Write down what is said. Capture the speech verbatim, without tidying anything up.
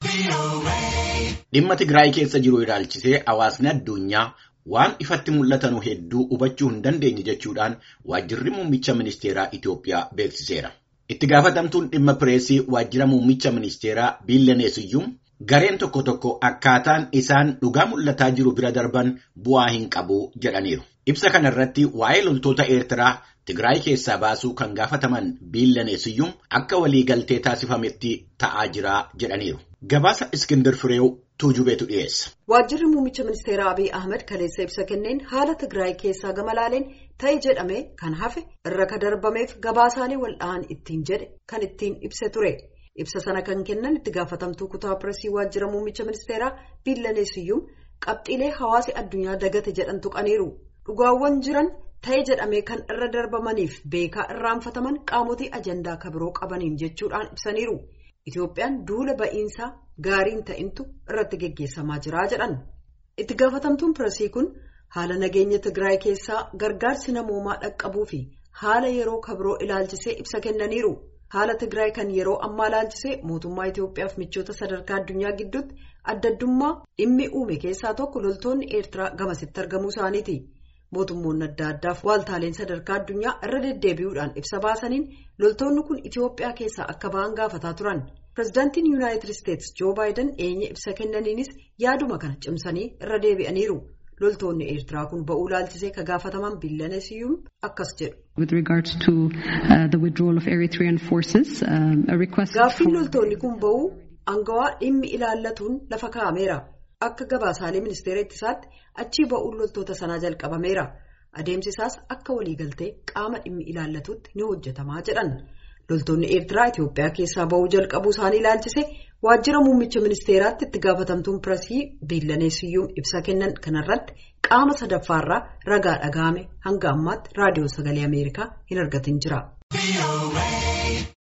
Dhimma Tigraay keessa jiru ilaalchisee hawaasni addunyaa waan ifatti mul'atanu hedduu hubachuu hin dandeenye jechuudhaan waajjirri muummicha ministeeraa Itoophiyaa beeksiseera. Itti gaafatamtuun dhimma pireesii waajjira muummicha ministeeraa Biilanee Siyyum gareen tokko tokko akkaataan isaan dhugaa mul'ataa jiru bira darban bu'aa hin qabu jedhaniiru. Ibsa kana irratti waa'ee loltoota Eertiraa Tigraay keessaa baasuu kan gaafataman Biilanee Siyyum akka waliigaltee taasifametti ta'aa jira jedhaniiru. Gabaasa Iskindir Fireew Tuujubeetu dhiyeessa. Waajjirri muummicha ministeeraa Abiy Ahmed kaleessa ibsa kenneen haala Tigraay keessaa gama laaleen ta'e jedhamee kan hafe irra ka darbameef gabaasaalee walda'an ittiin jedhe kan ittiin ibse ture. Ibsa sana kan kennan itti gaafatamtuu kutaa pireesii waajjira muummicha ministeeraa Biilanee Siyyum qabxiilee hawaasi addunyaa dagate jedhan tuqaniiru. Dhugaawwan jiran ta'e jedhamee kan irra darbamaniif beekaa irraanfataman qaamotii ajandaa kabiroo qabaniin jechuudhaan ibsaniiru. Itoophiyaan duula ba'iinsaa gaariin ta'intu irratti geggeessamaa jira jedhan. Itti gaafatamtuun pireesii kun haala nageenya Tigraay keessaa gargaarsi namoomaa dhaqqabuu fi haala yeroo kabiroo ilaalchisee ibsa kennaniiru. Haala Tigraay kan yeroo ammaa ilaalchisee mootummaa Itoophiyaaf michoota sadarkaa addunyaa gidduutti addaddummaa dhimmi uume keessaa tokko loltoonni Eertiraa gamasitti argamuu isaaniiti. Mootummoonni adda addaaf waaltaaleen sadarkaa addunyaa irra deddeebi'uudhaan ibsa baasaniin loltoonni kun Itoophiyaa keessaa akka ba'an gaafataa turan. Pireezidaantiin Yuunaayitid Isteetsi Joo Baayiden eenya ibsa kennaniinis yaaduma kana cimsanii irra deebi'aniiru. Loltoonni Eertiraa kun ba'uu ilaalchisee ka gaafataman Biilanee Siyyum akkas jedhu. With regards to uh, the withdrawal of Eritrean forces, um, a request. Gaaffiin loltoonni kun ba'uu aangawaa dhimmi ilaallatuun lafa kaa'ameera. Akka gabaasaalee ministeera ittisaatti achii ba'uun loltoota sanaa jalqabameera. Adeemsi isaas akka waliigaltee qaama dhimmi ilaallatutti ni hojjetamaa jedhan. Loltoonni Eertiraa Itoophiyaa keessaa ba'uu jalqabuu isaanii ilaalchise waajjira muummicha ministeeraatti itti gaafatamtuun pireesii Biilanee Siyyum ibsa kennan kanarratti qaama sadaffaarraa ragaa dhaga'ame hanga ammaatti raadiyoo sagalee Ameerikaa hin argatin jira.